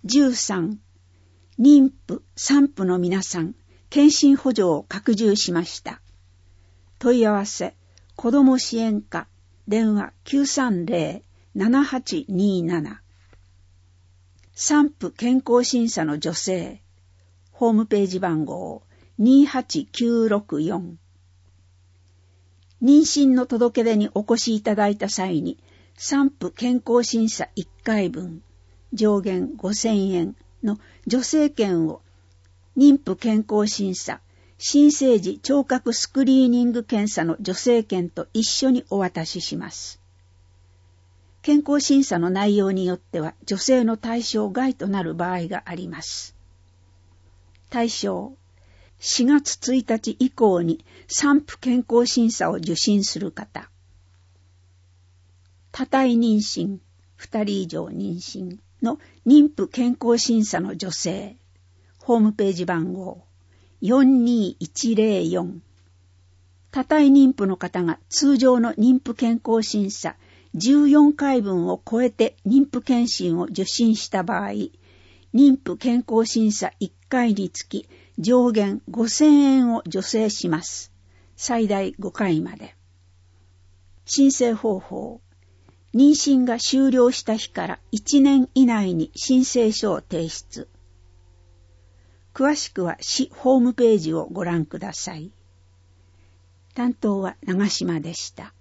13、妊婦、産婦の皆さん、検診補助を拡充しました。問い合わせ、子ども支援課、電話 930-7827。産婦健康審査の助成、ホームページ番号28964。妊娠の届け出にお越しいただいた際に、産婦健康審査1回分、上限5000円の助成券を妊婦健康審査、新生児聴覚スクリーニング検査の助成券と一緒にお渡しします。健康審査の内容によっては助成の対象外となる場合があります。対象、4月1日以降に産婦健康審査を受診する方。多胎妊娠、2人以上妊娠の妊婦健康審査の助成。ホームページ番号42104。多胎妊婦の方が通常の妊婦健康審査14回分を超えて妊婦検診を受診した場合、妊婦健康審査1回につき上限5000円を助成します。最大5回まで。申請方法。妊娠が終了した日から1年以内に申請書を提出。詳しくは市ホームページをご覧ください。担当は長島でした。